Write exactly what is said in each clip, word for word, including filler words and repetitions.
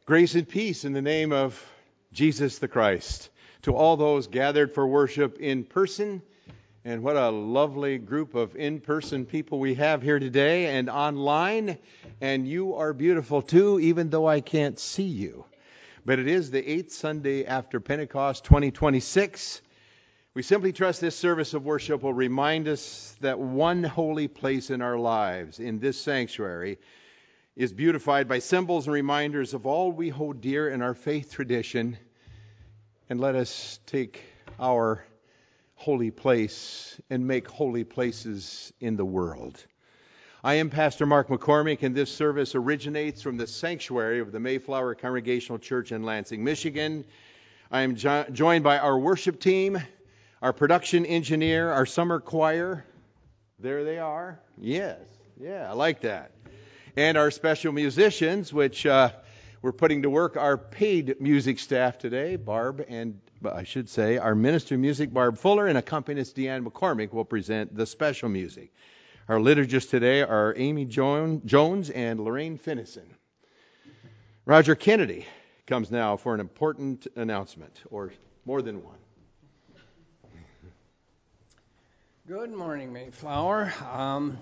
Grace and peace in the name of Jesus the Christ to all those gathered for worship in person. And what a lovely group of in-person people we have here today and online. And you are beautiful too, even though I can't see you. But it is the eighth Sunday after Pentecost twenty twenty-six. We simply trust this service of worship will remind us that one holy place in our lives, in this sanctuary, is beautified by symbols and reminders of all we hold dear in our faith tradition. And let us take our holy place and make holy places in the world. I am Pastor Mark McCormick, and this service originates from the sanctuary of the Mayflower Congregational Church in Lansing, Michigan. I am jo- joined by our worship team, our production engineer, our summer choir. There they are. Yes. Yeah, I like that. And our special musicians, which uh, we're putting to work our paid music staff today, Barb and, I should say, our minister of music, Barb Fuller, and accompanist Deanne McCormick will present the special music. Our liturgists today are Amy Jones and Lorraine Finnison. Roger Kennedy comes now for an important announcement, or more than one. Good morning, Mayflower. Um,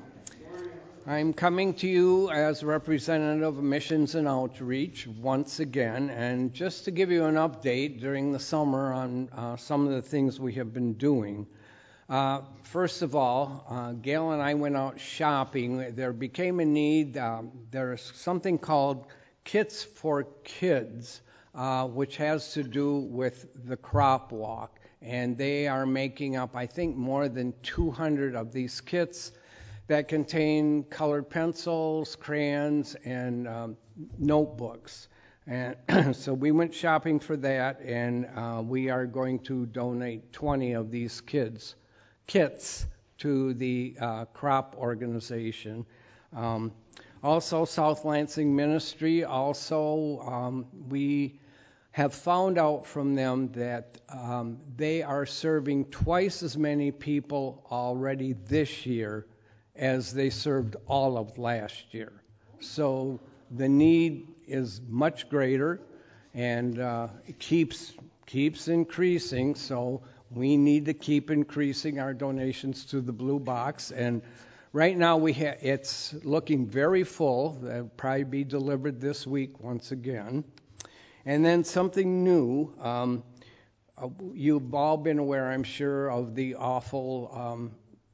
I'm coming to you as a representative of Missions and Outreach once again, and just to give you an update during the summer on uh, some of the things we have been doing. Uh, first of all, uh, Gail and I went out shopping. There became a need. Um, there's something called Kits for Kids, uh, which has to do with the crop walk, and they are making up, I think, more than two hundred of these kits that contain colored pencils, crayons, and um, notebooks. And so we went shopping for that, and uh, we are going to donate twenty of these kids kits to the uh, crop organization. Um, also, South Lansing Ministry, also um, we have found out from them that um, they are serving twice as many people already this year as they served all of last year. So the need is much greater, and uh, it keeps keeps increasing. So we need to keep increasing our donations to the Blue Box. And right now we ha- it's looking very full. They'll probably be delivered this week once again. And then something new. Um, uh, you've all been aware, I'm sure, of the awful Um,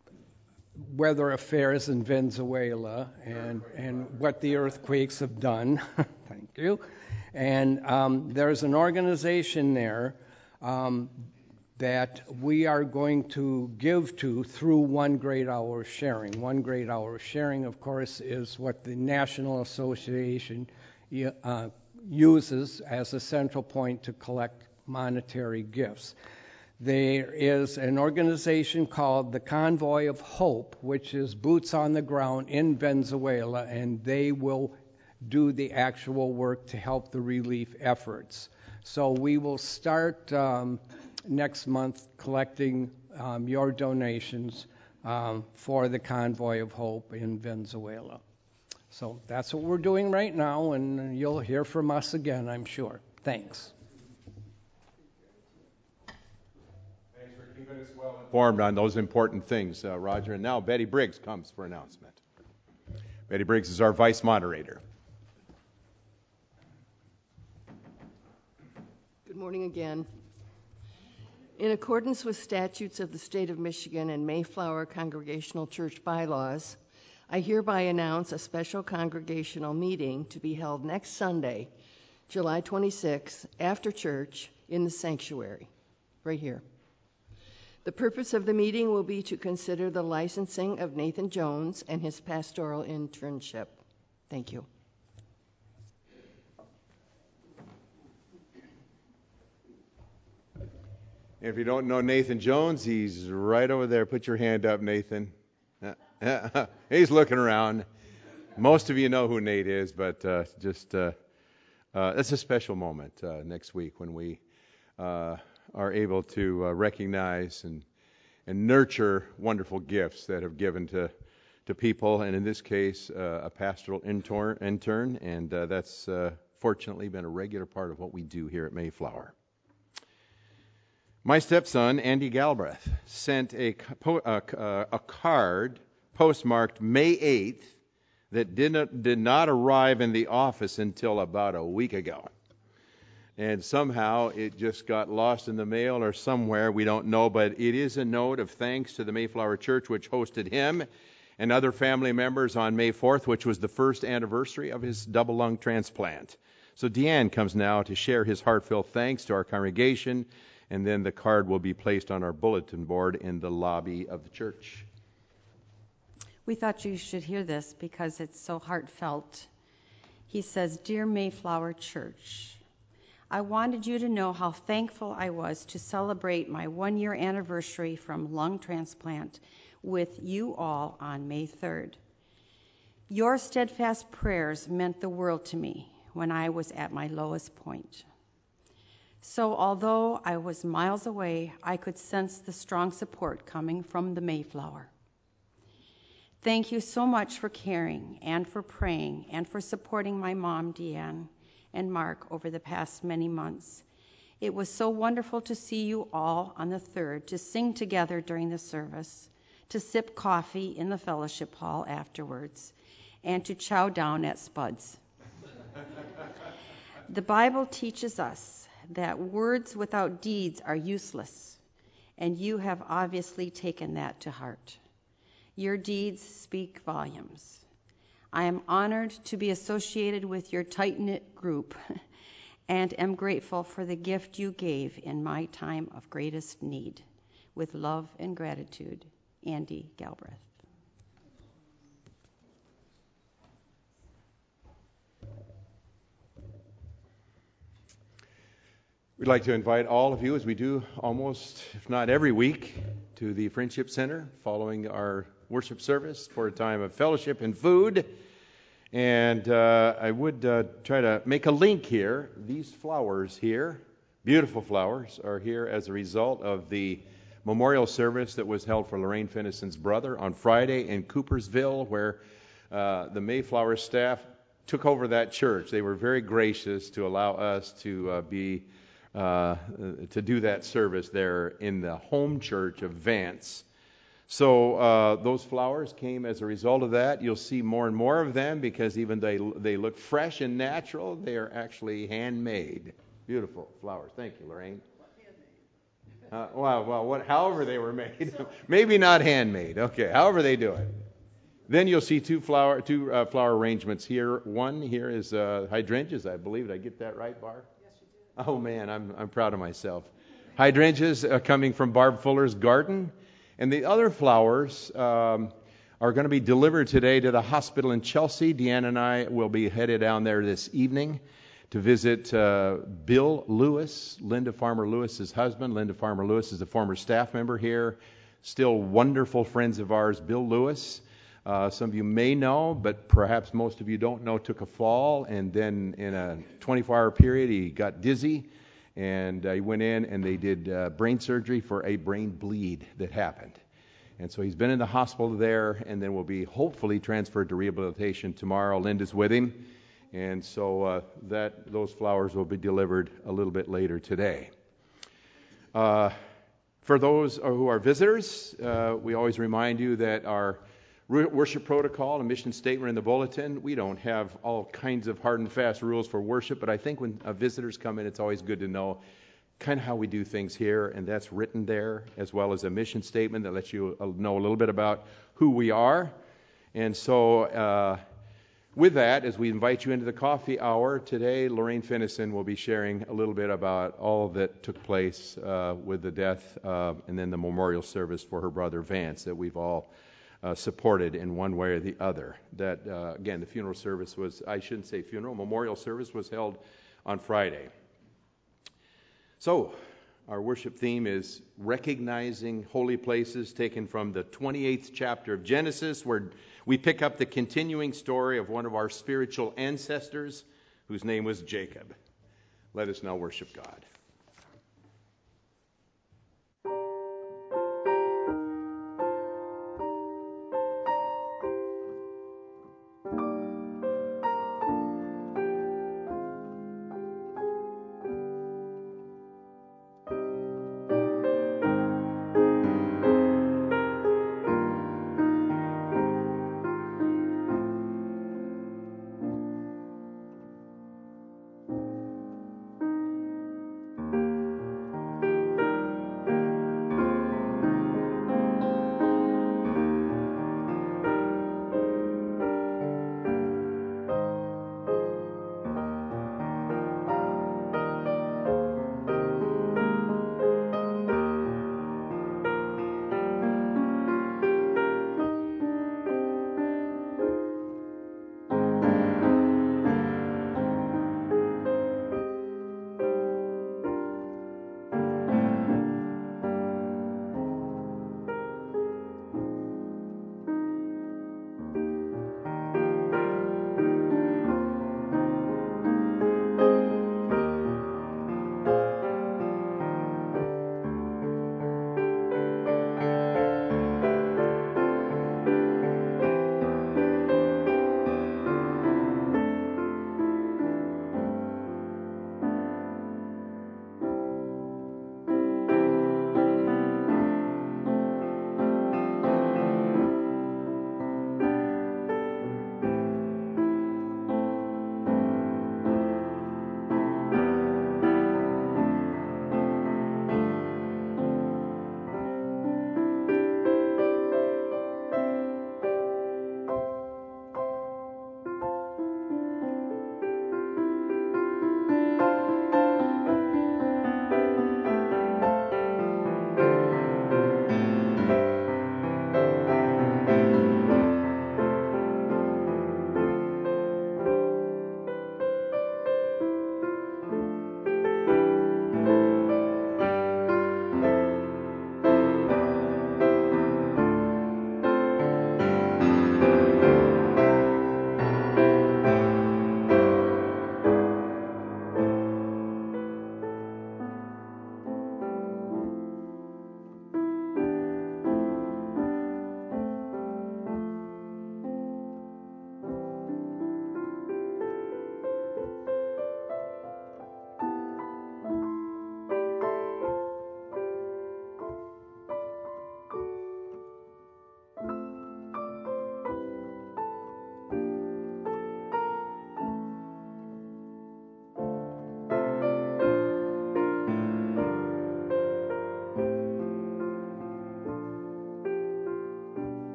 weather affairs in Venezuela and, and what the earthquakes have done. Thank you. And um, there's an organization there um, that we are going to give to through One Great Hour Sharing. One Great Hour Sharing, of course, is what the National Association uh, uses as a central point to collect monetary gifts. There is an organization called the Convoy of Hope, which is boots on the ground in Venezuela, and they will do the actual work to help the relief efforts. So we will start um, next month collecting um, your donations um, for the Convoy of Hope in Venezuela. So that's what we're doing right now, and you'll hear from us again, I'm sure. Thanks. Keeping us well informed on those important things, uh, Roger. And now Betty Briggs comes for announcement. Betty Briggs is our vice moderator. Good morning again. In accordance with statutes of the state of Michigan and Mayflower Congregational Church bylaws, I hereby announce a special congregational meeting to be held next Sunday, July twenty-sixth, after church in the sanctuary, right here. The purpose of the meeting will be to consider the licensing of Nathan Jones and his pastoral internship. Thank you. If you don't know Nathan Jones, he's right over there. Put your hand up, Nathan. He's looking around. Most of you know who Nate is, but uh, just uh, uh, it's a special moment uh, next week when we uh, are able to uh, recognize and and nurture wonderful gifts that have given to to people, and in this case, uh, a pastoral intern, intern and uh, that's uh, fortunately been a regular part of what we do here at Mayflower. My stepson, Andy Galbraith, sent a, a, a card postmarked May eighth that did not, did not arrive in the office until about a week ago. And somehow it just got lost in the mail or somewhere, we don't know, but it is a note of thanks to the Mayflower Church, which hosted him and other family members on May fourth, which was the first anniversary of his double lung transplant. So Deanne comes now to share his heartfelt thanks to our congregation, and then the card will be placed on our bulletin board in the lobby of the church. We thought you should hear this because it's so heartfelt. He says, "Dear Mayflower Church, I wanted you to know how thankful I was to celebrate my one-year anniversary from lung transplant with you all on May third. Your steadfast prayers meant the world to me when I was at my lowest point. So although I was miles away, I could sense the strong support coming from the Mayflower. Thank you so much for caring and for praying and for supporting my mom, Deanne, and Mark over the past many months. It was so wonderful to see you all on the third, to sing together during the service, to sip coffee in the fellowship hall afterwards, and to chow down at Spud's. The Bible teaches us that words without deeds are useless, and you have obviously taken that to heart. Your deeds speak volumes. I am honored to be associated with your tight-knit group and am grateful for the gift you gave in my time of greatest need. With love and gratitude, Andy Galbraith." We'd like to invite all of you, as we do almost, if not every week, to the Friendship Center following our worship service for a time of fellowship and food. And uh, I would uh, try to make a link here. These flowers here, beautiful flowers, are here as a result of the memorial service that was held for Lorraine Finison's brother on Friday in Coopersville, where uh, the Mayflower staff took over that church. They were very gracious to allow us to uh, be uh, to do that service there in the home church of Vance. So uh, those flowers came as a result of that. You'll see more and more of them because even they they look fresh and natural. They are actually handmade. Beautiful flowers. Thank you, Lorraine. Uh, well, well, what? However they were made. Maybe not handmade. Okay, however they do it. Then you'll see two flower two uh, flower arrangements here. One here is uh, hydrangeas, I believe. Did I get that right, Barb? Yes, you did. Oh man, I'm I'm proud of myself. Hydrangeas uh, coming from Barb Fuller's garden. And the other flowers um, are going to be delivered today to the hospital in Chelsea. Deanne and I will be headed down there this evening to visit uh, Bill Lewis, Linda Farmer Lewis's husband. Linda Farmer Lewis is a former staff member here, still wonderful friends of ours. Bill Lewis, uh, some of you may know, but perhaps most of you don't know, took a fall, and then in a twenty-four hour period he got dizzy. And uh, he went in and they did uh, brain surgery for a brain bleed that happened. And so he's been in the hospital there and then will be hopefully transferred to rehabilitation tomorrow. Linda's with him. And so uh, that those flowers will be delivered a little bit later today. Uh, for those who are visitors, uh, we always remind you that our worship protocol and mission statement in the bulletin, we don't have all kinds of hard and fast rules for worship, but I think when uh, visitors come in, it's always good to know kind of how we do things here, and that's written there, as well as a mission statement that lets you know a little bit about who we are. And so uh, with that, as we invite you into the coffee hour today, Lorraine Finison will be sharing a little bit about all that took place uh, with the death uh, and then the memorial service for her brother Vance that we've all Uh, supported in one way or the other. That, uh, again, the funeral service was, I shouldn't say funeral, memorial service was held on Friday. So, our worship theme is recognizing holy places, taken from the twenty-eighth chapter of Genesis, where we pick up the continuing story of one of our spiritual ancestors, whose name was Jacob. Let us now worship God.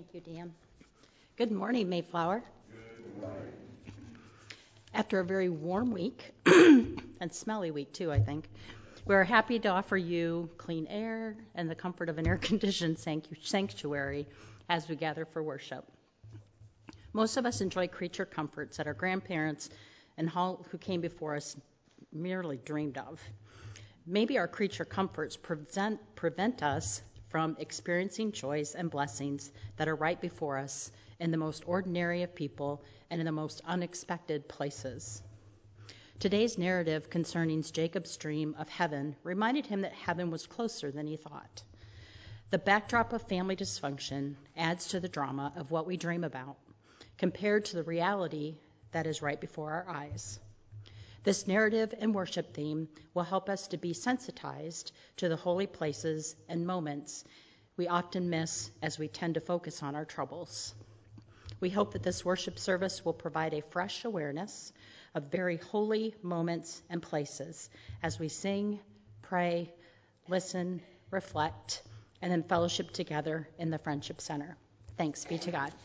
Thank you, Dan. Good morning, Mayflower. Good morning. After a very warm week, and smelly week too, I think, we're happy to offer you clean air and the comfort of an air-conditioned sanctuary as we gather for worship. Most of us enjoy creature comforts that our grandparents and all who came before us merely dreamed of. Maybe our creature comforts prevent, prevent us from experiencing joys and blessings that are right before us in the most ordinary of people and in the most unexpected places. Today's narrative concerning Jacob's dream of heaven reminded him that heaven was closer than he thought. The backdrop of family dysfunction adds to the drama of what we dream about, compared to the reality that is right before our eyes. This narrative and worship theme will help us to be sensitized to the holy places and moments we often miss as we tend to focus on our troubles. We hope that this worship service will provide a fresh awareness of very holy moments and places as we sing, pray, listen, reflect, and then fellowship together in the Friendship Center. Thanks be to God.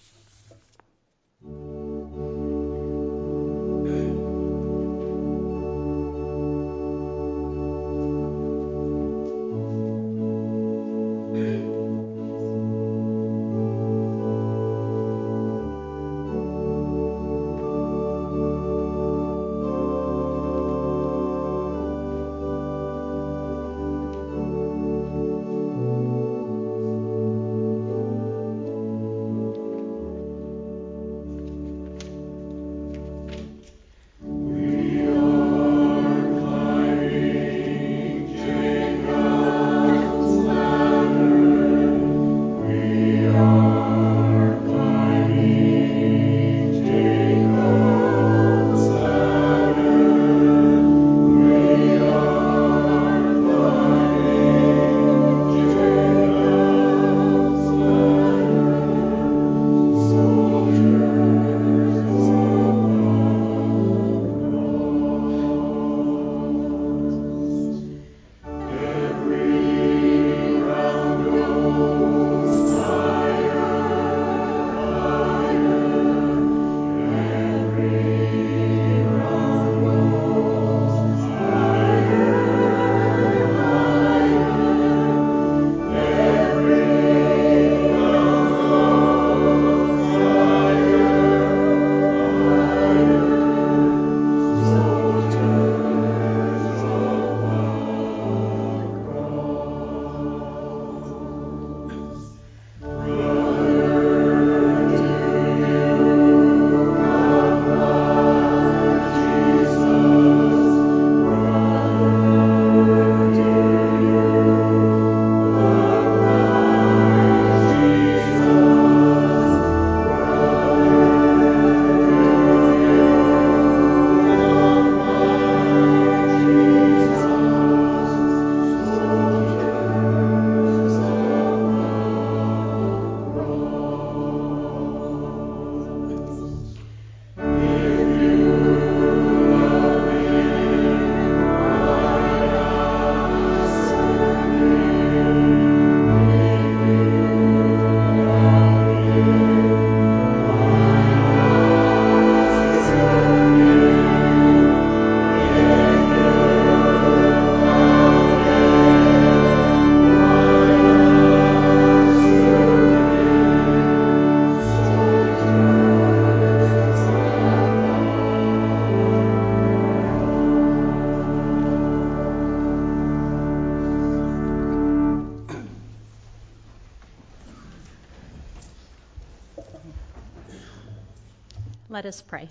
Let us pray.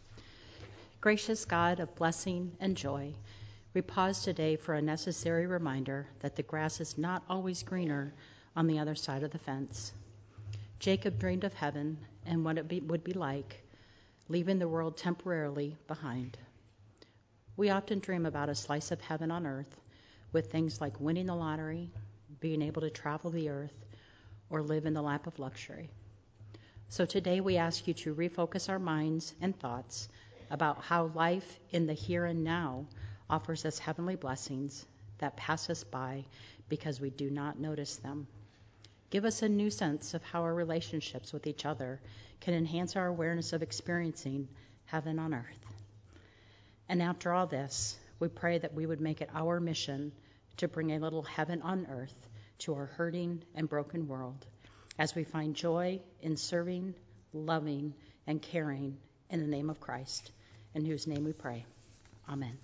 Gracious God of blessing and joy, we pause today for a necessary reminder that the grass is not always greener on the other side of the fence. Jacob dreamed of heaven and what it be, would be like, leaving the world temporarily behind. We often dream about a slice of heaven on earth with things like winning the lottery, being able to travel the earth, or live in the lap of luxury. So today we ask you to refocus our minds and thoughts about how life in the here and now offers us heavenly blessings that pass us by because we do not notice them. Give us a new sense of how our relationships with each other can enhance our awareness of experiencing heaven on earth. And after all this, we pray that we would make it our mission to bring a little heaven on earth to our hurting and broken world as we find joy in serving, loving, and caring in the name of Christ, in whose name we pray. Amen.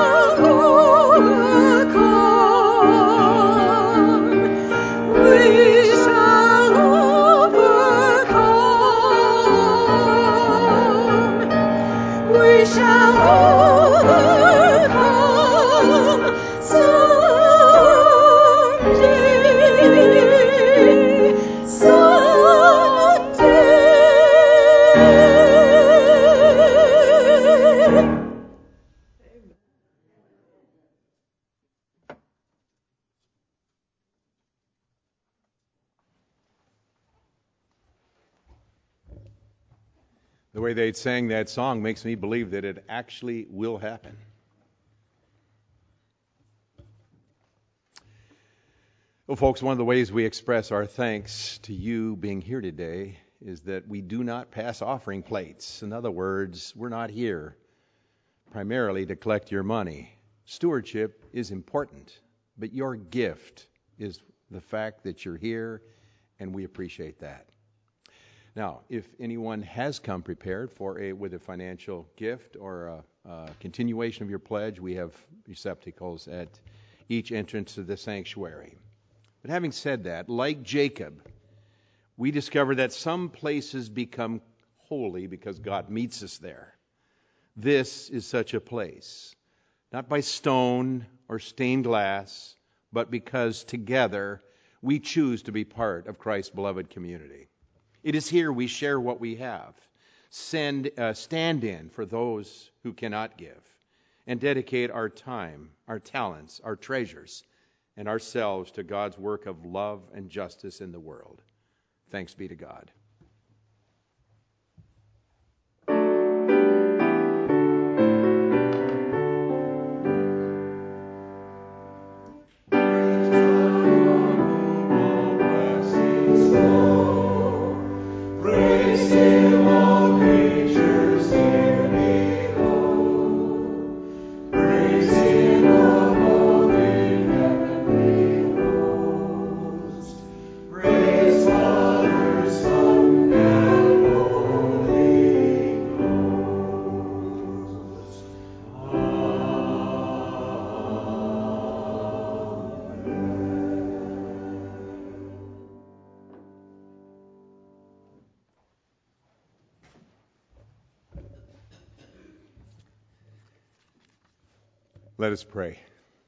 We The way they sang that song makes me believe that it actually will happen. Well, folks, one of the ways we express our thanks to you being here today is that we do not pass offering plates. In other words, we're not here primarily to collect your money. Stewardship is important, but your gift is the fact that you're here, and we appreciate that. Now, if anyone has come prepared for a with a financial gift or a, a continuation of your pledge, we have receptacles at each entrance to the sanctuary. But having said that, like Jacob, we discover that some places become holy because God meets us there. This is such a place, not by stone or stained glass, but because together we choose to be part of Christ's beloved community. It is here we share what we have, send, uh, stand in for those who cannot give, and dedicate our time, our talents, our treasures, and ourselves to God's work of love and justice in the world. Thanks be to God. Let us pray.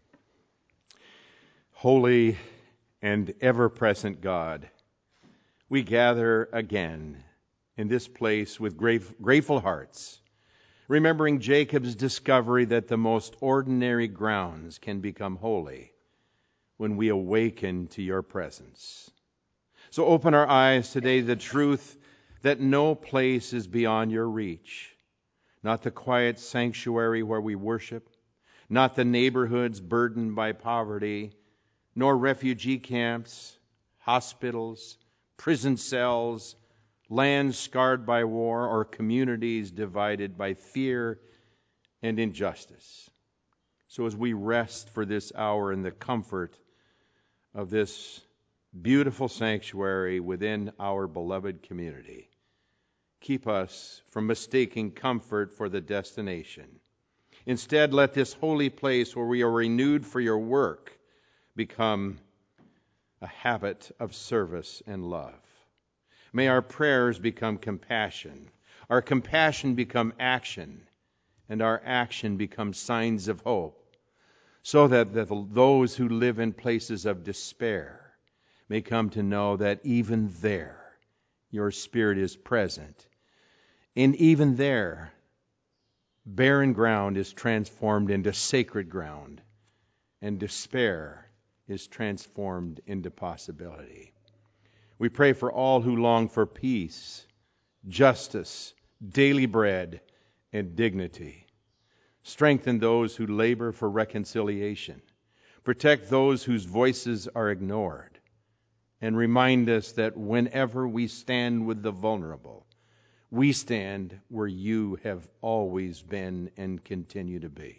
Holy and ever-present God, we gather again in this place with grateful hearts, remembering Jacob's discovery that the most ordinary grounds can become holy when we awaken to your presence. So open our eyes today to the truth that no place is beyond your reach, not the quiet sanctuary where we worship, not the neighborhoods burdened by poverty, nor refugee camps, hospitals, prison cells, lands scarred by war, or communities divided by fear and injustice. So as we rest for this hour in the comfort of this beautiful sanctuary within our beloved community, keep us from mistaking comfort for the destination. Instead, let this holy place where we are renewed for your work become a habit of service and love. May our prayers become compassion, our compassion become action, and our action become signs of hope, so that the, those who live in places of despair may come to know that even there your Spirit is present. And even there, barren ground is transformed into sacred ground, and despair is transformed into possibility. We pray for all who long for peace, justice, daily bread, and dignity. Strengthen those who labor for reconciliation. Protect those whose voices are ignored. And remind us that whenever we stand with the vulnerable, we stand where you have always been and continue to be.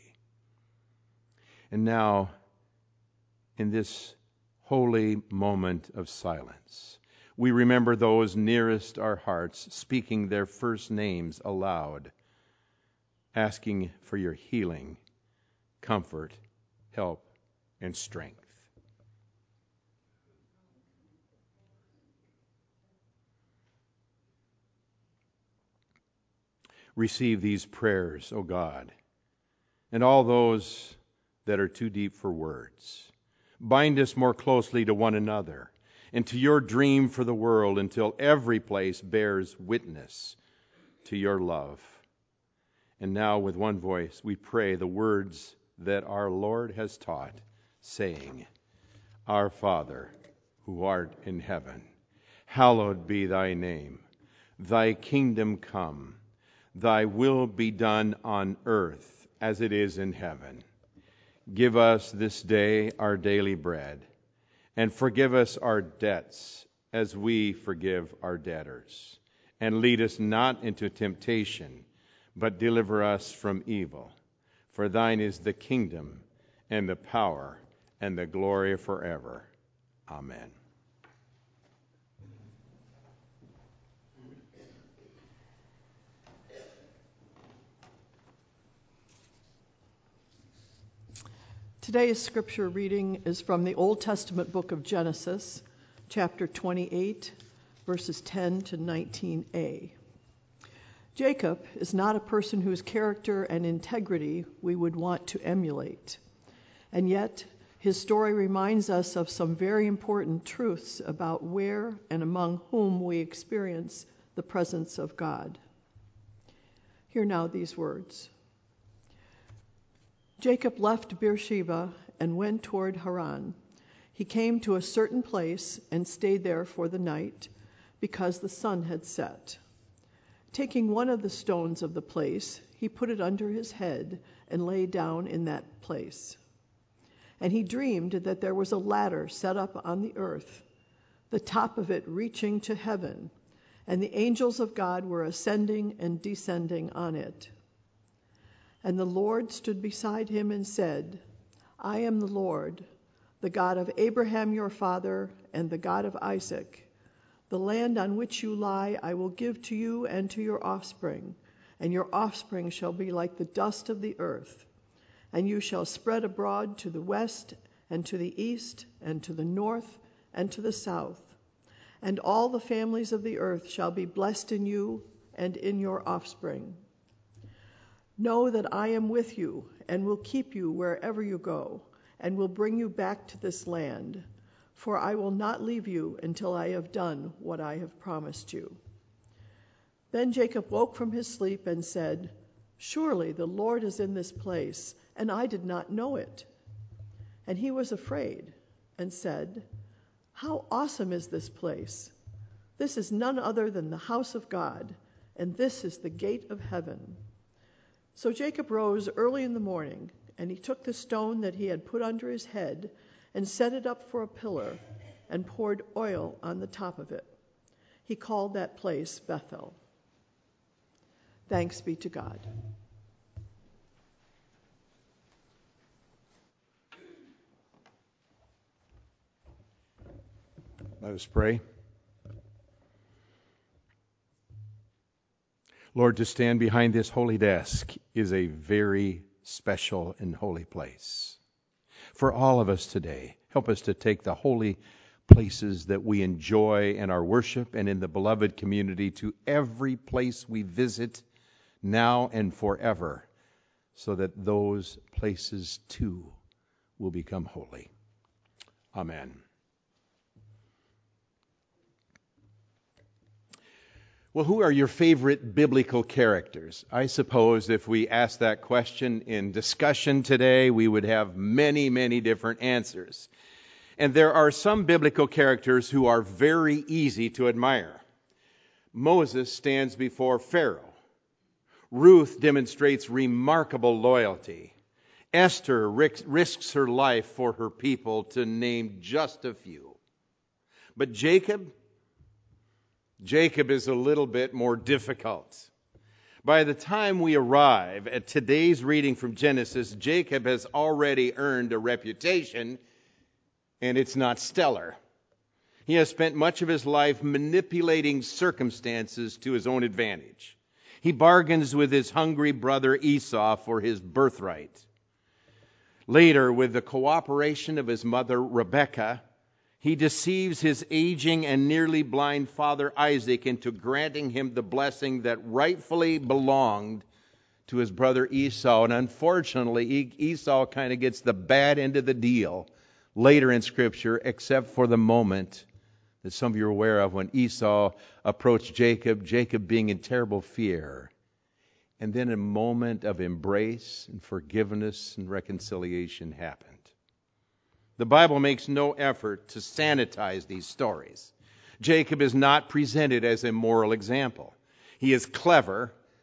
And now, in this holy moment of silence, we remember those nearest our hearts, speaking their first names aloud, asking for your healing, comfort, help, and strength. Receive these prayers, O God, and all those that are too deep for words. Bind us more closely to one another and to your dream for the world until every place bears witness to your love. And now with one voice we pray the words that our Lord has taught, saying, Our Father, who art in heaven, hallowed be thy name. Thy kingdom come. Thy will be done on earth as it is in heaven. Give us this day our daily bread, and forgive us our debts as we forgive our debtors. And lead us not into temptation, but deliver us from evil. For thine is the kingdom, and the power, and the glory forever. Amen. Today's scripture reading is from the Old Testament book of Genesis, chapter twenty-eight, verses ten to nineteen a. Jacob is not a person whose character and integrity we would want to emulate. And yet, his story reminds us of some very important truths about where and among whom we experience the presence of God. Hear now these words. Jacob left Beersheba and went toward Haran. He came to a certain place and stayed there for the night, because the sun had set. Taking one of the stones of the place, he put it under his head and lay down in that place. And he dreamed that there was a ladder set up on the earth, the top of it reaching to heaven, and the angels of God were ascending and descending on it. And the Lord stood beside him and said, I am the Lord, the God of Abraham your father, and the God of Isaac. The land on which you lie I will give to you and to your offspring, and your offspring shall be like the dust of the earth. And you shall spread abroad to the west, and to the east, and to the north, and to the south. And all the families of the earth shall be blessed in you and in your offspring. Know that I am with you, and will keep you wherever you go, and will bring you back to this land. For I will not leave you until I have done what I have promised you. Then Jacob woke from his sleep and said, Surely the Lord is in this place, and I did not know it. And he was afraid and said, How awesome is this place! This is none other than the house of God, and this is the gate of heaven. So Jacob rose early in the morning, and he took the stone that he had put under his head and set it up for a pillar and poured oil on the top of it. He called that place Bethel. Thanks be to God. Let us pray. Lord, to stand behind this holy desk is a very special and holy place. For all of us today, help us to take the holy places that we enjoy in our worship and in the beloved community to every place we visit now and forever, so that those places too will become holy. Amen. Well, who are your favorite biblical characters? I suppose if we asked that question in discussion today, we would have many, many different answers. And there are some biblical characters who are very easy to admire. Moses stands before Pharaoh. Ruth demonstrates remarkable loyalty. Esther risks her life for her people, to name just a few. But Jacob... Jacob is a little bit more difficult. By the time we arrive at today's reading from Genesis, Jacob has already earned a reputation, and it's not stellar. He has spent much of his life manipulating circumstances to his own advantage. He bargains with his hungry brother Esau for his birthright. Later, with the cooperation of his mother Rebekah, he deceives his aging and nearly blind father Isaac into granting him the blessing that rightfully belonged to his brother Esau. And unfortunately, Esau kind of gets the bad end of the deal later in Scripture, except for the moment that some of you are aware of when Esau approached Jacob, Jacob being in terrible fear. And then a moment of embrace and forgiveness and reconciliation happened. The Bible makes no effort to sanitize these stories. Jacob is not presented as a moral example. He is clever,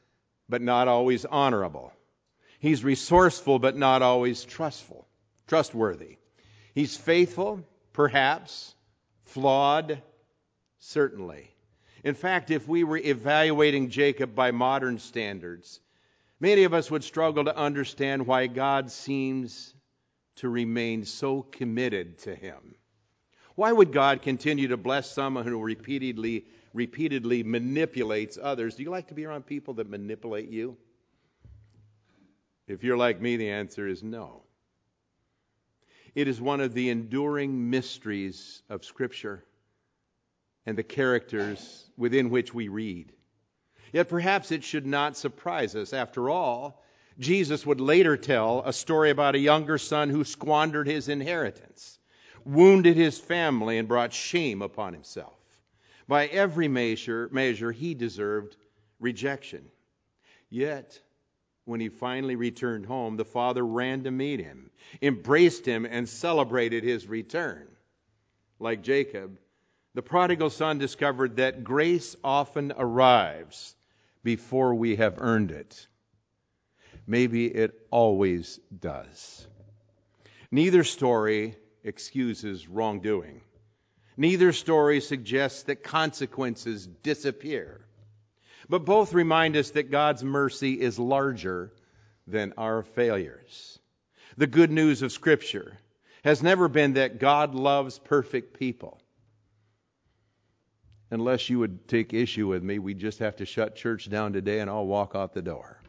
but not always honorable. He's resourceful, but not always trustful, trustworthy. He's faithful, perhaps, flawed, certainly. In fact, if we were evaluating Jacob by modern standards, many of us would struggle to understand why God seems to remain so committed to him. Why would God continue to bless someone who repeatedly, repeatedly manipulates others? Do you like to be around people that manipulate you? If you're like me, the answer is no. It is one of the enduring mysteries of Scripture and the characters within which we read. Yet perhaps it should not surprise us. After all, Jesus would later tell a story about a younger son who squandered his inheritance, wounded his family, and brought shame upon himself. By every measure, measure he deserved rejection. Yet, when he finally returned home, the father ran to meet him, embraced him, and celebrated his return. Like Jacob, the prodigal son discovered that grace often arrives before we have earned it. Maybe it always does. Neither story excuses wrongdoing. Neither story suggests that consequences disappear. But both remind us that God's mercy is larger than our failures. The good news of Scripture has never been that God loves perfect people. Unless you would take issue with me, we just have to shut church down today and I'll walk out the door.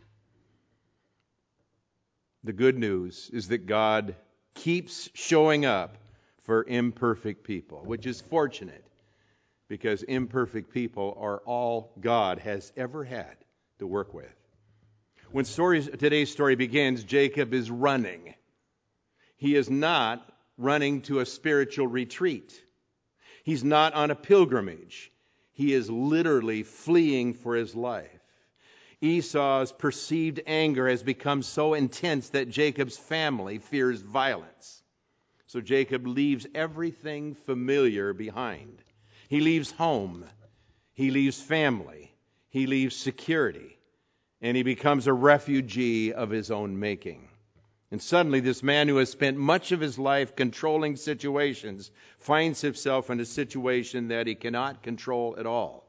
The good news is that God keeps showing up for imperfect people, which is fortunate because imperfect people are all God has ever had to work with. When stories, today's story begins, Jacob is running. He is not running to a spiritual retreat. He's not on a pilgrimage. He is literally fleeing for his life. Esau's perceived anger has become so intense that Jacob's family fears violence. So Jacob leaves everything familiar behind. He leaves home. He leaves family. He leaves security. And he becomes a refugee of his own making. And suddenly this man who has spent much of his life controlling situations finds himself in a situation that he cannot control at all.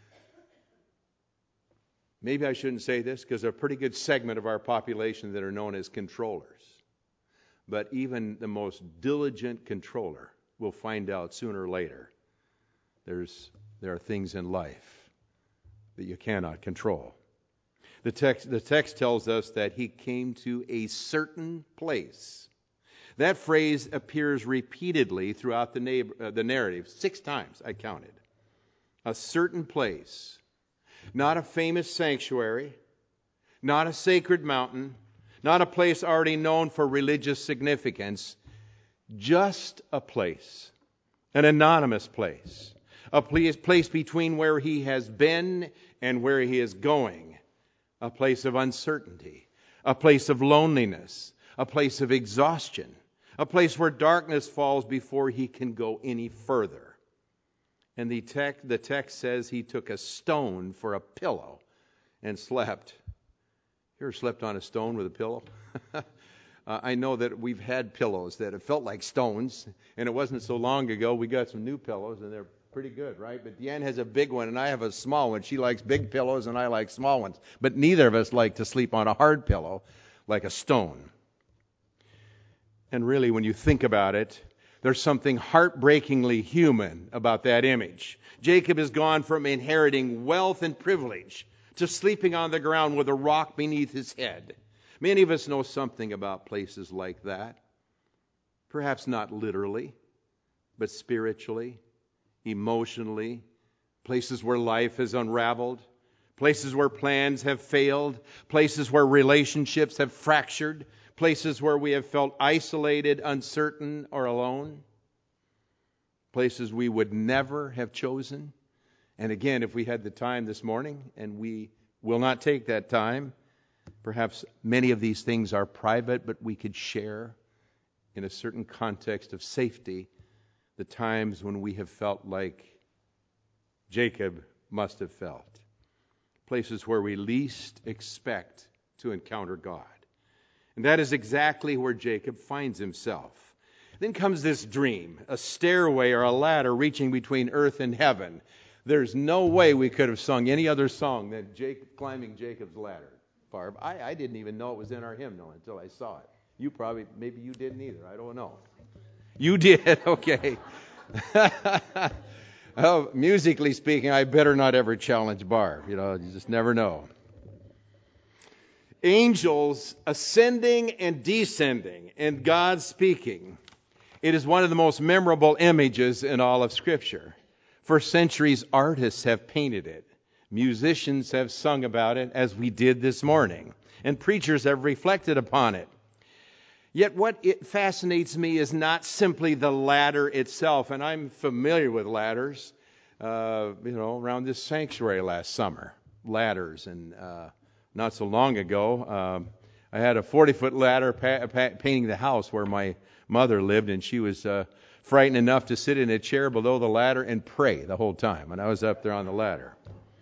Maybe I shouldn't say this because there are a pretty good segment of our population that are known as controllers. But even the most diligent controller will find out sooner or later there's there are things in life that you cannot control. The text, the text tells us that he came to a certain place. That phrase appears repeatedly throughout the, neighbor, uh, the narrative. Six times I counted. A certain place. Not a famous sanctuary. Not a sacred mountain. Not a place already known for religious significance. Just a place. An anonymous place. A place, place between where he has been and where he is going. A place of uncertainty, a place of loneliness, a place of exhaustion, a place where darkness falls before he can go any further. And the text, the text says he took a stone for a pillow and slept. You ever slept on a stone with a pillow? uh, I know that we've had pillows that have felt like stones, and it wasn't so long ago we got some new pillows, and they're pretty good, right? But Deanne has a big one, and I have a small one. She likes big pillows, and I like small ones. But neither of us like to sleep on a hard pillow like a stone. And really, when you think about it, there's something heartbreakingly human about that image. Jacob has gone from inheriting wealth and privilege to sleeping on the ground with a rock beneath his head. Many of us know something about places like that. Perhaps not literally, but spiritually, emotionally, places where life has unraveled, places where plans have failed, places where relationships have fractured, places where we have felt isolated, uncertain, or alone, places we would never have chosen. And again, if we had the time this morning, and we will not take that time, perhaps many of these things are private, but we could share in a certain context of safety the times when we have felt like Jacob must have felt. places where we least expect to encounter God. And that is exactly where Jacob finds himself. Then comes this dream, a stairway or a ladder reaching between earth and heaven. There's no way we could have sung any other song than Jacob, climbing Jacob's ladder, Barb. I, I didn't even know it was in our hymnal until I saw it. You probably, maybe you didn't either. I don't know. You did? Okay. Oh, musically speaking, I better not ever challenge Barb. You know, you just never know. Angels ascending and descending, and God speaking. It is one of the most memorable images in all of Scripture. For centuries, artists have painted it. Musicians have sung about it, as we did this morning. And preachers have reflected upon it. Yet what it fascinates me is not simply the ladder itself. And I'm familiar with ladders, uh, you know, around this sanctuary last summer. Ladders. And uh, not so long ago, uh, I had a forty-foot ladder pa- pa- painting the house where my mother lived, and she was uh, frightened enough to sit in a chair below the ladder and pray the whole time. And I was up there on the ladder.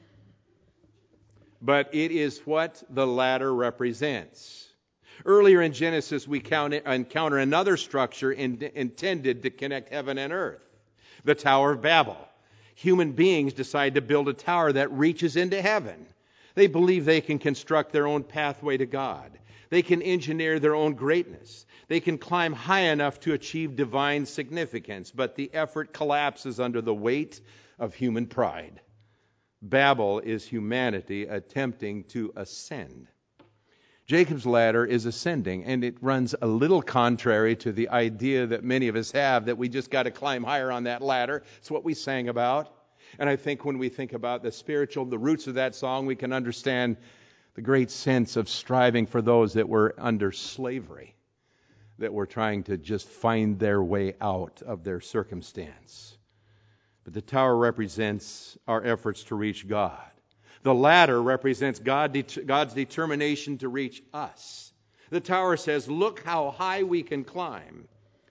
But it is what the ladder represents. Earlier in Genesis, we count, encounter another structure in, intended to connect heaven and earth, the Tower of Babel. Human beings decide to build a tower that reaches into heaven. They believe they can construct their own pathway to God. They can engineer their own greatness. They can climb high enough to achieve divine significance, but the effort collapses under the weight of human pride. Babel is humanity attempting to ascend. Jacob's ladder is ascending, and it runs a little contrary to the idea that many of us have that we just got to climb higher on that ladder. It's what we sang about. And I think when we think about the spiritual, the roots of that song, we can understand the great sense of striving for those that were under slavery, that were trying to just find their way out of their circumstance. But the tower represents our efforts to reach God. The ladder represents God, God's determination to reach us. The tower says, look how high we can climb.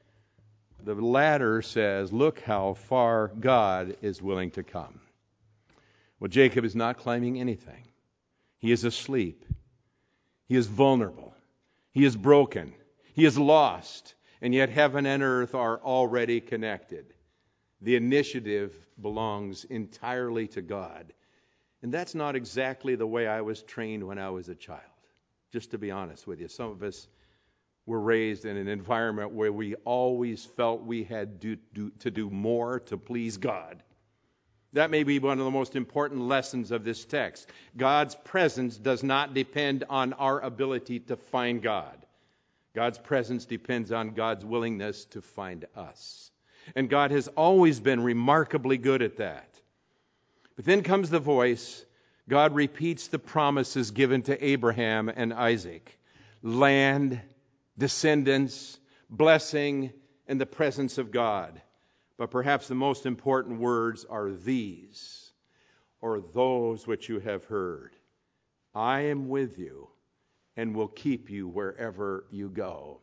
The ladder says, look how far God is willing to come. Well, Jacob is not climbing anything. He is asleep. He is vulnerable. He is broken. He is lost. And yet heaven and earth are already connected. The initiative belongs entirely to God. And that's not exactly the way I was trained when I was a child. Just to be honest with you, some of us were raised in an environment where we always felt we had do, do, to do more to please God. That may be one of the most important lessons of this text. God's presence does not depend on our ability to find God. God's presence depends on God's willingness to find us. And God has always been remarkably good at that. But then comes the voice. God repeats the promises given to Abraham and Isaac. Land, descendants, blessing, and the presence of God. But perhaps the most important words are these, or those which you have heard. I am with you and will keep you wherever you go.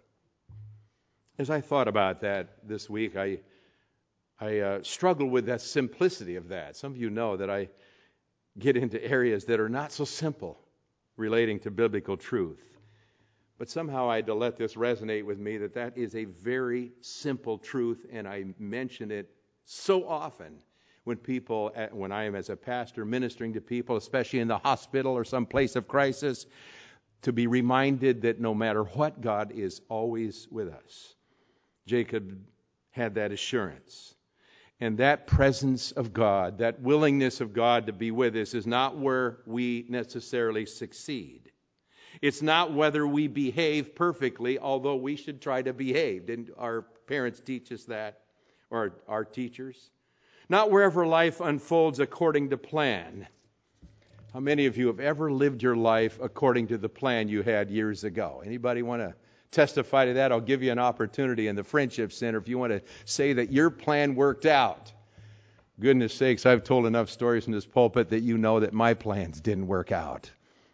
As I thought about that this week, I I uh, struggle with that simplicity of that. Some of you know that I get into areas that are not so simple relating to biblical truth. But somehow I had to let this resonate with me that that is a very simple truth, and I mention it so often when people, when I am as a pastor ministering to people, especially in the hospital or some place of crisis, to be reminded that no matter what, God is always with us. Jacob had that assurance. And that presence of God, that willingness of God to be with us is not where we necessarily succeed. It's not whether we behave perfectly, although we should try to behave. Didn't our parents teach us that? Or our teachers? Not wherever life unfolds according to plan. How many of you have ever lived your life according to the plan you had years ago? Anybody want to testify to that? I'll give you an opportunity in the Friendship Center if you want to say that your plan worked out. Goodness sakes, I've told enough stories in this pulpit that you know that my plans didn't work out.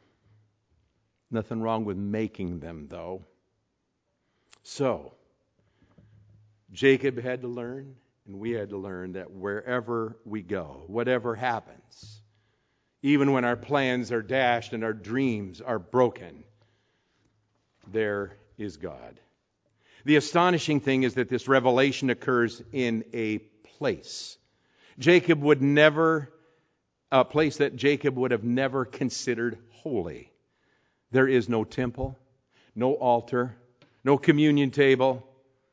Nothing wrong with making them, though. So, Jacob had to learn, and we had to learn that wherever we go, whatever happens, Even when our plans are dashed and our dreams are broken, there is God. The astonishing thing is that this revelation occurs in a place. Jacob would never, a place that Jacob would have never considered holy. There is no temple, no altar, no communion table.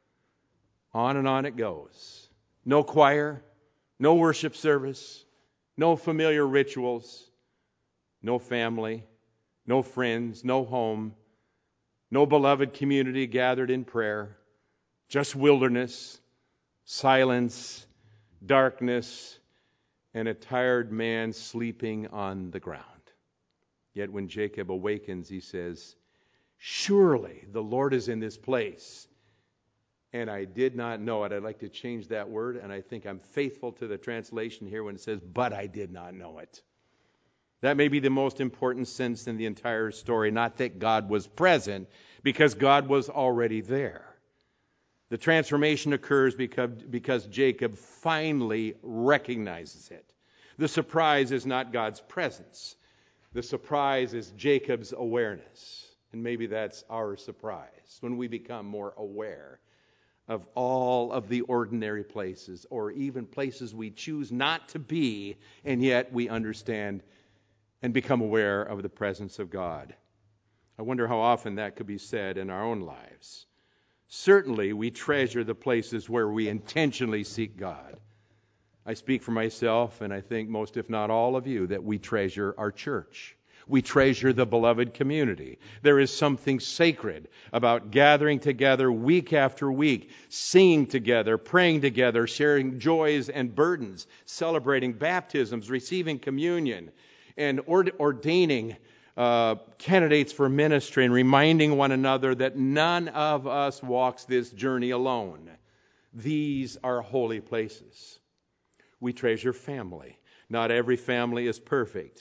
On and on it goes. No choir, no worship service, no familiar rituals, no family, no friends, no home, no beloved community gathered in prayer, just wilderness, silence, darkness, and a tired man sleeping on the ground. Yet when Jacob awakens, he says, "Surely the Lord is in this place, and I did not know it." I'd like to change that word, and I think I'm faithful to the translation here when it says, "but I did not know it." That may be the most important sense in the entire story, not that God was present, because God was already there. The transformation occurs because, because Jacob finally recognizes it. The surprise is not God's presence. The surprise is Jacob's awareness. And maybe that's our surprise, when we become more aware of all of the ordinary places, or even places we choose not to be, and yet we understand and become aware of the presence of God. I wonder how often that could be said in our own lives. Certainly, we treasure the places where we intentionally seek God. I speak for myself, and I think most, if not all of you, that we treasure our church. We treasure the beloved community. There is something sacred about gathering together week after week, singing together, praying together, sharing joys and burdens, celebrating baptisms, receiving communion, and ordaining uh, candidates for ministry, and reminding one another that none of us walks this journey alone. These are holy places. We treasure family. Not every family is perfect.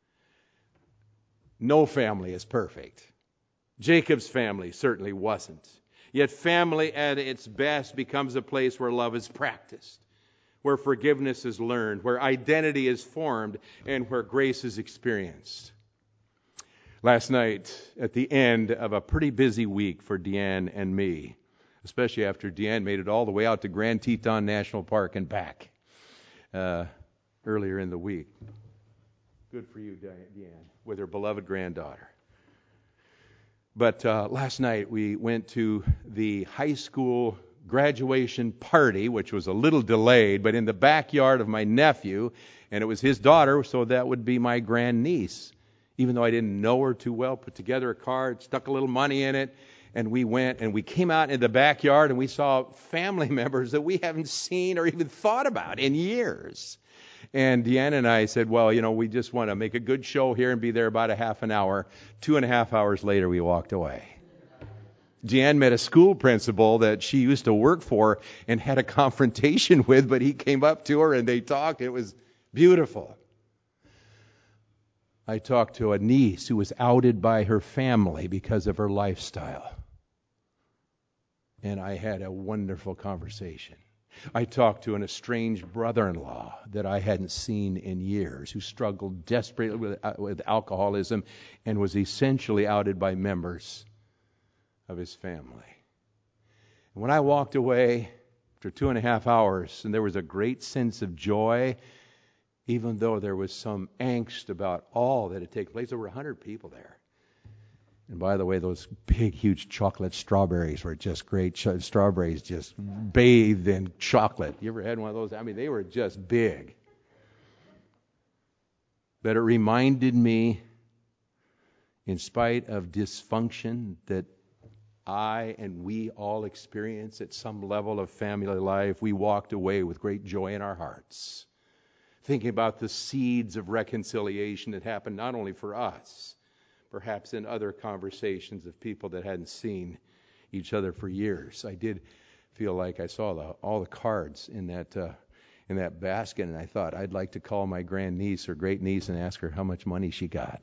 No family is perfect. Jacob's family certainly wasn't. Yet family at its best becomes a place where love is practiced, where forgiveness is learned, where identity is formed, and where grace is experienced. Last night, at the end of a pretty busy week for Deanne and me, especially after Deanne made it all the way out to Grand Teton National Park and back uh, earlier in the week. Good for you, Deanne, with her beloved granddaughter. But uh, last night we went to the high school graduation party, which was a little delayed, but in the backyard of my nephew, and it was his daughter, so that would be my grandniece. Even though I didn't know her too well, put together a card, stuck a little money in it, and we went, and we came out in the backyard, and we saw family members that we haven't seen or even thought about in years. And Deanne and I said, well, you know, we just want to make a good show here and be there about a half an hour. Two and a half hours later, we walked away. Deanne met a school principal that she used to work for and had a confrontation with, but he came up to her and they talked. It was beautiful. I talked to a niece who was outed by her family because of her lifestyle. And I had a wonderful conversation. I talked to an estranged brother-in-law that I hadn't seen in years, who struggled desperately with, uh, with alcoholism and was essentially outed by members of his family. And when I walked away after two and a half hours, and there was a great sense of joy, even though there was some angst about all that had taken place. There were one hundred people there. And by the way, those big, huge chocolate strawberries were just great. Ch- strawberries just bathed in chocolate. You ever had one of those? I mean, they were just big. But it reminded me, in spite of dysfunction that I and we all experience at some level of family life, we walked away with great joy in our hearts, thinking about the seeds of reconciliation that happened not only for us, perhaps in other conversations of people that hadn't seen each other for years. I did feel like I saw the, all the cards in that uh, in that basket, and I thought I'd like to call my grandniece or great niece and ask her how much money she got.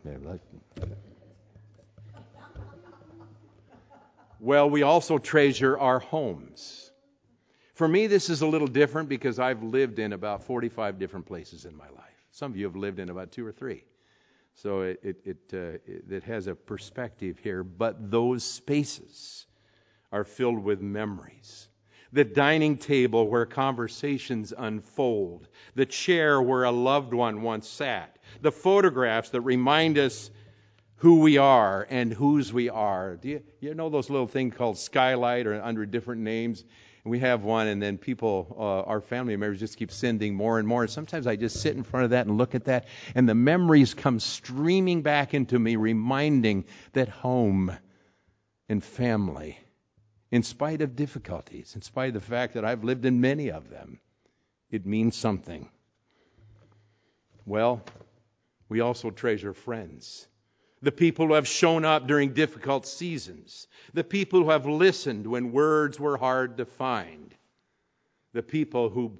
Well, we also treasure our homes. For me, this is a little different because I've lived in about forty-five different places in my life. Some of you have lived in about two or three. So it, it, it, uh, it, it has a perspective here. But those spaces are filled with memories. The dining table where conversations unfold. The chair where a loved one once sat. The photographs that remind us who we are and whose we are. Do you, you know those little things called skylight or under different names? And we have one, and then people, uh, our family members, just keep sending more and more. And sometimes I just sit in front of that and look at that, and the memories come streaming back into me, reminding that home and family, in spite of difficulties, in spite of the fact that I've lived in many of them, it means something. Well, we also treasure friends. The people who have shown up during difficult seasons. The people who have listened when words were hard to find. The people who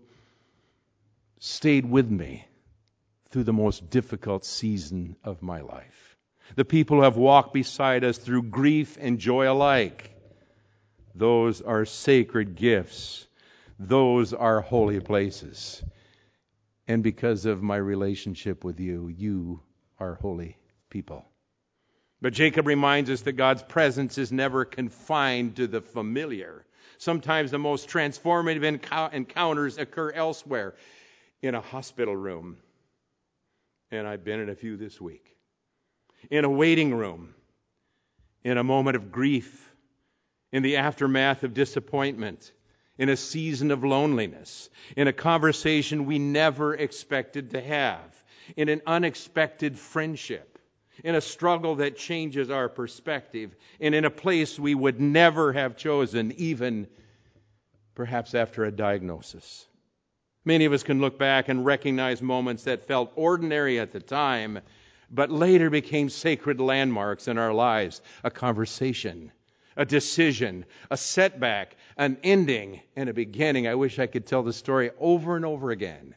stayed with me through the most difficult season of my life. The people who have walked beside us through grief and joy alike. Those are sacred gifts. Those are holy places. And because of my relationship with you, you are holy people. But Jacob reminds us that God's presence is never confined to the familiar. Sometimes the most transformative encou- encounters occur elsewhere, in a hospital room. And I've been in a few this week. In a waiting room. In a moment of grief. In the aftermath of disappointment. In a season of loneliness. In a conversation we never expected to have. In an unexpected friendship. In a struggle that changes our perspective, and in a place we would never have chosen, even perhaps after a diagnosis. Many of us can look back and recognize moments that felt ordinary at the time, but later became sacred landmarks in our lives. A conversation, a decision, a setback, an ending, and a beginning. I wish I could tell the story over and over again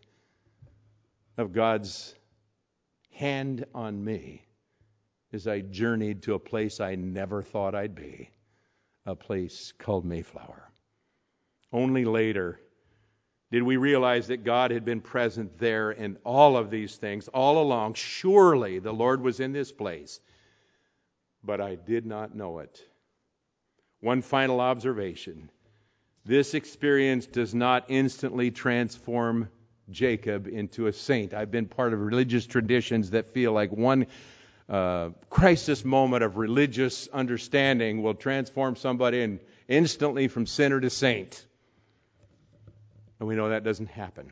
of God's hand on me as I journeyed to a place I never thought I'd be, a place called Mayflower. Only later did we realize that God had been present there in all of these things all along. Surely the Lord was in this place, but I did not know it. One final observation. This experience does not instantly transform Jacob into a saint. I've been part of religious traditions that feel like one Uh, crisis moment of religious understanding will transform somebody and instantly from sinner to saint. And we know that doesn't happen.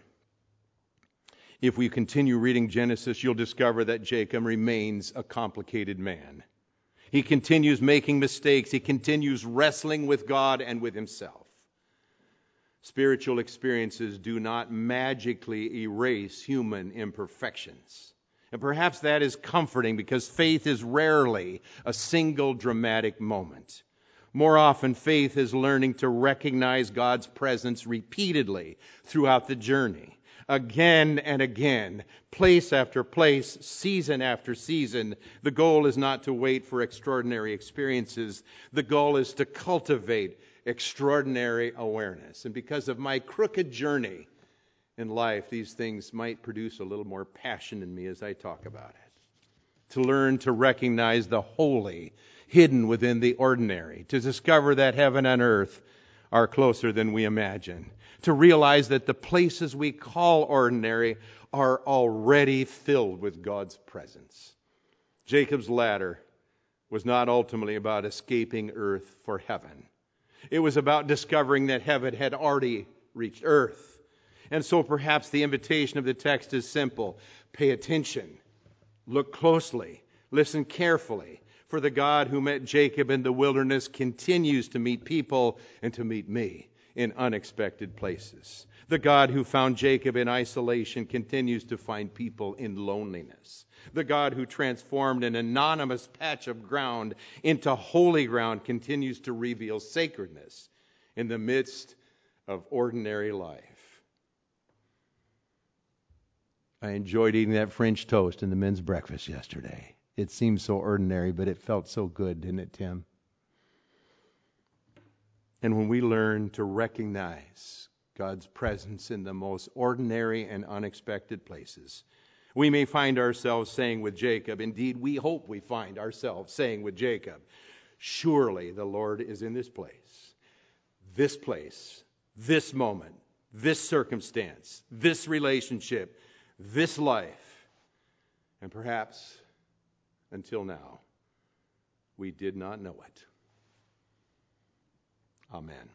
If we continue reading Genesis, you'll discover that Jacob remains a complicated man. He continues making mistakes. He continues wrestling with God and with himself. Spiritual experiences do not magically erase human imperfections. And perhaps that is comforting because faith is rarely a single dramatic moment. More often, faith is learning to recognize God's presence repeatedly throughout the journey. Again and again, place after place, season after season. The goal is not to wait for extraordinary experiences. The goal is to cultivate extraordinary awareness. And because of my crooked journey in life, these things might produce a little more passion in me as I talk about it. To learn to recognize the holy hidden within the ordinary. To discover that heaven and earth are closer than we imagine. To realize that the places we call ordinary are already filled with God's presence. Jacob's ladder was not ultimately about escaping earth for heaven. It was about discovering that heaven had already reached earth. And so perhaps the invitation of the text is simple. Pay attention. Look closely. Listen carefully. For the God who met Jacob in the wilderness continues to meet people and to meet me in unexpected places. The God who found Jacob in isolation continues to find people in loneliness. The God who transformed an anonymous patch of ground into holy ground continues to reveal sacredness in the midst of ordinary life. I enjoyed eating that French toast in the men's breakfast yesterday. It seemed so ordinary, but it felt so good, didn't it, Tim? And when we learn to recognize God's presence in the most ordinary and unexpected places, We may find ourselves saying with Jacob, indeed we hope we find ourselves saying with Jacob, surely the Lord is in this place, this place, this moment, this circumstance, this relationship, this life. And perhaps until now, we did not know it. Amen.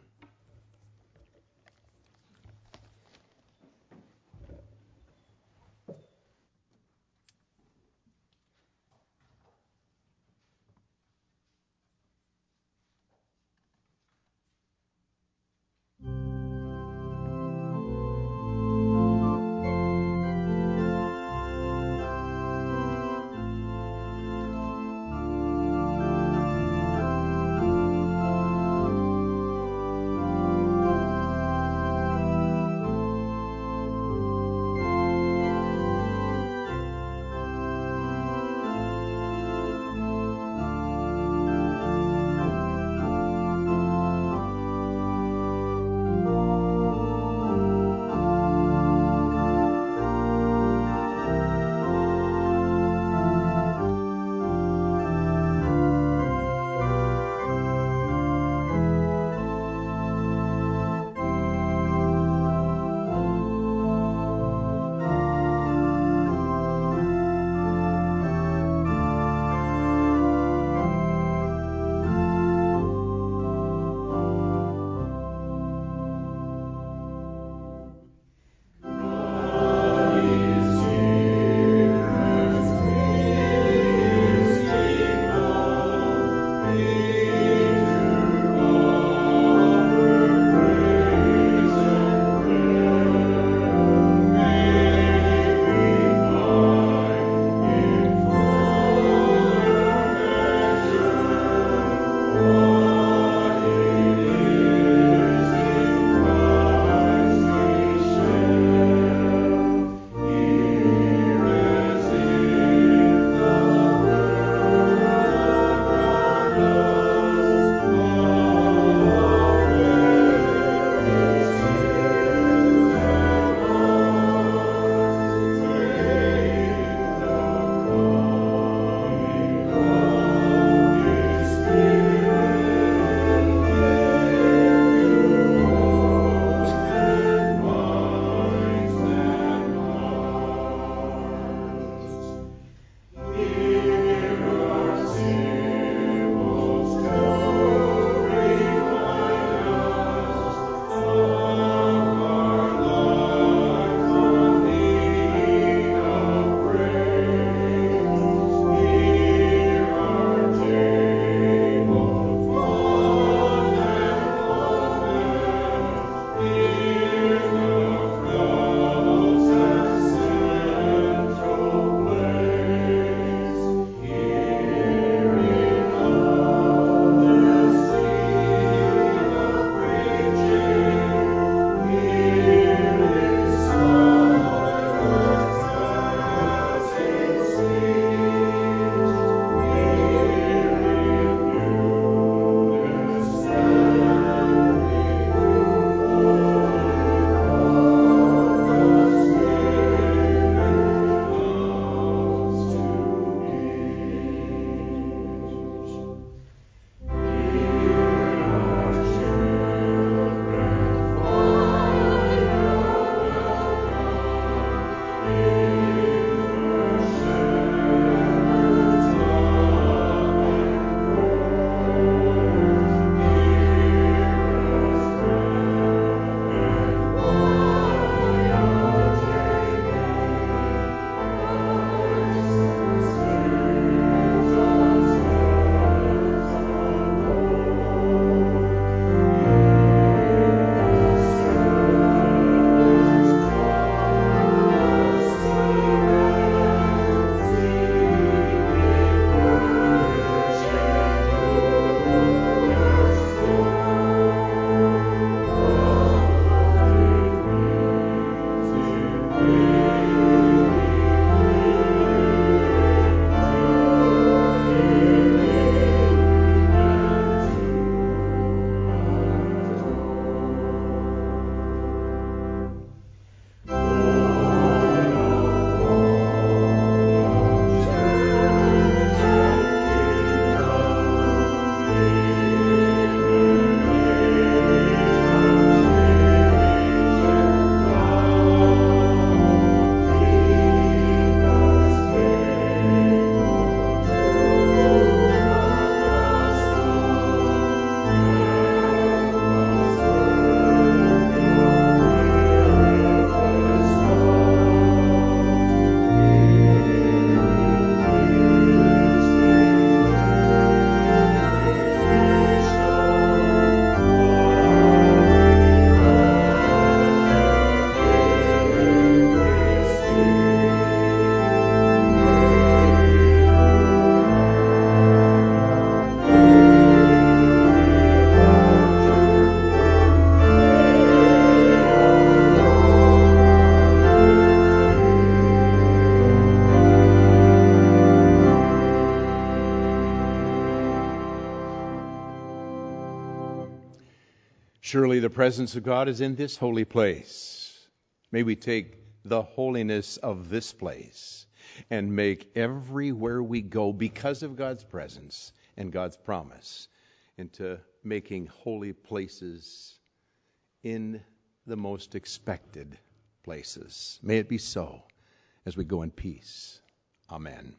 Surely the presence of God is in this holy place. May we take the holiness of this place and make everywhere we go, because of God's presence and God's promise, into making holy places in the most expected places. May it be so as we go in peace. Amen.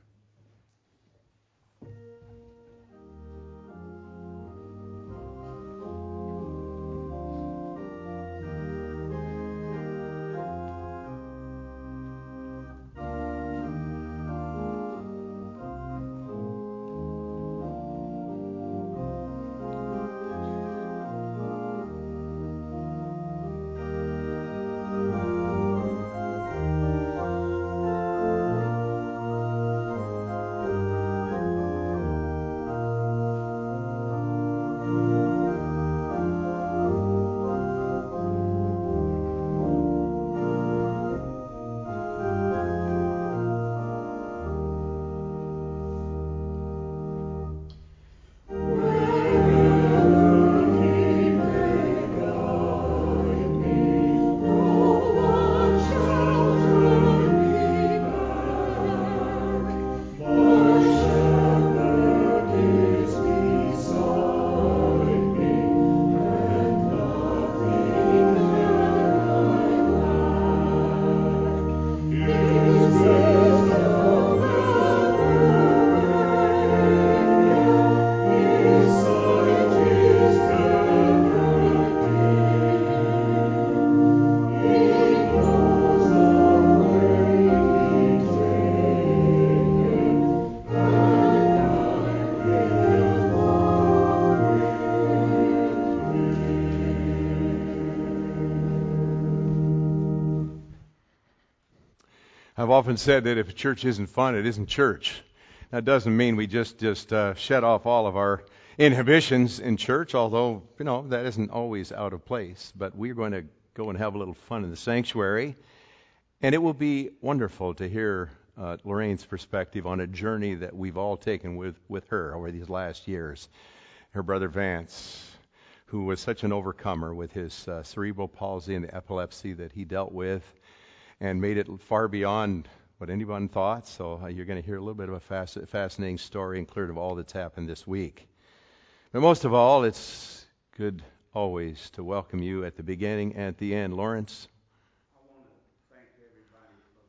I've often said that if a church isn't fun, it isn't church. That doesn't mean we just just uh, shut off all of our inhibitions in church, although, you know, that isn't always out of place. But we're going to go and have a little fun in the sanctuary, and it will be wonderful to hear uh, Lorraine's perspective on a journey that we've all taken with, with her over these last years. Her brother Vance, who was such an overcomer with his uh, cerebral palsy and the epilepsy that he dealt with, and made it far beyond what anyone thought. So uh, you're going to hear a little bit of a fast, fascinating story, included of all that's happened this week. But most of all, it's good always to welcome you at the beginning and at the end. Lawrence? I want to thank everybody for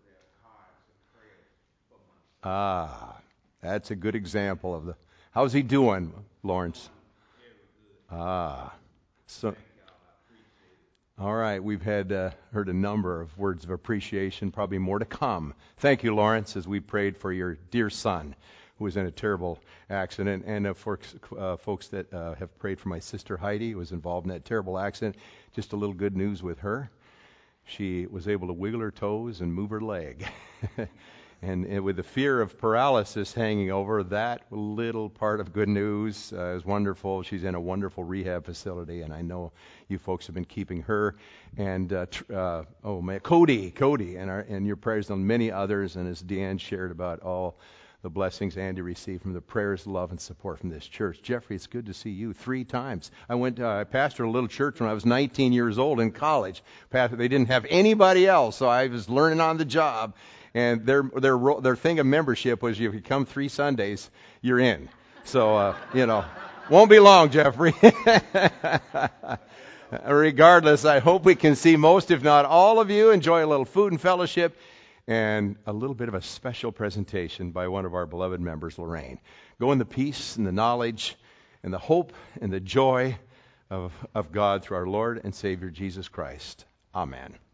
their cards and prayers for Ah, my that's a good example of the... How's he doing, Lawrence? Ah, so... All right, we've had uh, heard a number of words of appreciation, probably more to come. Thank you, Lawrence, as we prayed for your dear son who was in a terrible accident, and uh, for uh, folks that uh, have prayed for my sister Heidi, who was involved in that terrible accident. Just a little good news with her. She was able to wiggle her toes and move her leg. And, and with the fear of paralysis hanging over, that little part of good news uh, is wonderful. She's in a wonderful rehab facility, and I know you folks have been keeping her and uh, tr- uh, oh man, Cody, Cody, and our and your prayers on many others. And as Deanne shared about all the blessings Andy received from the prayers, love, and support from this church. Jeffrey, it's good to see you three times. I went, uh, I pastored a little church when I was nineteen years old in college. Pastor, they didn't have anybody else, so I was learning on the job. And their their their thing of membership was, if you come three Sundays, you're in. So uh, you know, won't be long, Jeffrey. Regardless, I hope we can see most, if not all of you. Enjoy a little food and fellowship, and a little bit of a special presentation by one of our beloved members, Lorraine. Go in the peace and the knowledge and the hope and the joy of of God through our Lord and Savior Jesus Christ. Amen.